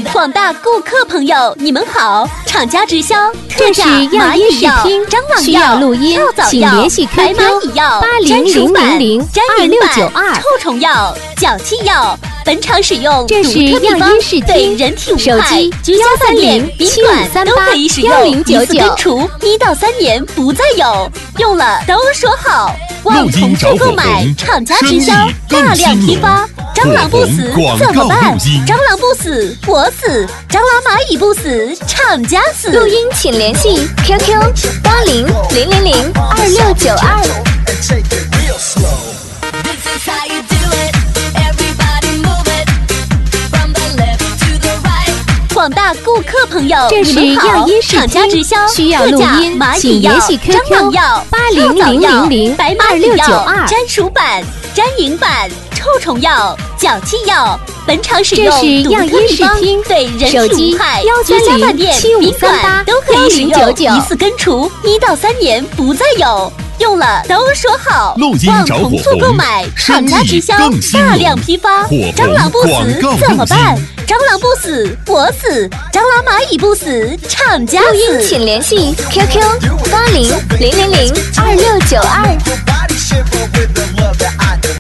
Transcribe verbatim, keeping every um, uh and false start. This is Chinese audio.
广大顾客朋友，你们好！厂家直销这是药医视听， 蟑螂需要录音，请联系 Q Q 八零零零零二六九二。 臭虫药、脚气药，本厂使用这是药医视听， 对人体无害， 手机幺三零七五三八幺零九九。 根除一到三年不再有，用了都说好。望同步购买，厂家直销，大量批发。蟑螂不死怎么办？蟑螂不死我死，蟑螂蚂蚁不死厂家死。 录音请联系 Q Q 八零零零零二六九二。 广大顾客朋友， 这是药医视厂家直销， 需要录音，请联系 Q Q 八零零零零二六九二。 粘鼠板、粘蝇板、臭虫药、脚气药，本厂使用这是药医视听， 对人手机体无害。 幺三零七五三八都可以使用， 九九。 一次根除，一到三年不再有。用了都说好，望同步购买，厂家直销，大量批发。蟑螂不死怎么办？蟑螂不死我死，蟑螂蚂蚁不死厂家死。 录音请联系 Q Q 八零零零零二六九二。